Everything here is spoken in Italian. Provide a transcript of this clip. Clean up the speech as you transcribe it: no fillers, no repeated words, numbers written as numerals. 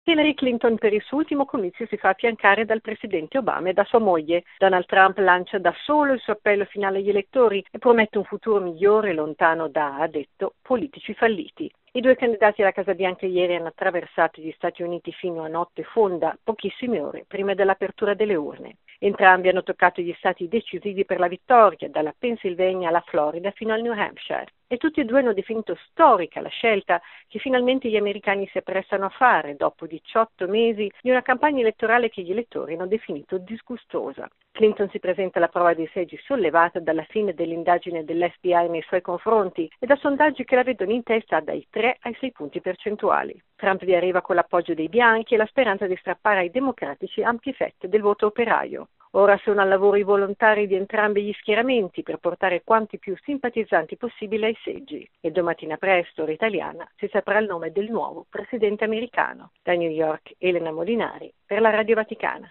Hillary Clinton per il suo ultimo comizio si fa affiancare dal presidente Obama e da sua moglie. Donald Trump lancia da solo il suo appello finale agli elettori e promette un futuro migliore lontano da, ha detto, politici falliti. I due candidati alla Casa Bianca ieri hanno attraversato gli Stati Uniti fino a notte fonda, pochissime ore prima dell'apertura delle urne. Entrambi hanno toccato gli stati decisivi per la vittoria, dalla Pennsylvania alla Florida fino al New Hampshire. E tutti e due hanno definito storica la scelta che finalmente gli americani si apprestano a fare dopo 18 mesi di una campagna elettorale che gli elettori hanno definito disgustosa. Clinton si presenta alla prova dei seggi sollevata dalla fine dell'indagine dell'FBI nei suoi confronti e da sondaggi che la vedono in testa dai 3 ai 6 punti percentuali. Trump vi arriva con l'appoggio dei bianchi e la speranza di strappare ai democratici ampie fette del voto operaio. Ora sono al lavoro i volontari di entrambi gli schieramenti per portare quanti più simpatizzanti possibile ai seggi. E domattina presto, ora italiana, si saprà il nome del nuovo presidente americano. Da New York, Elena Molinari, per la Radio Vaticana.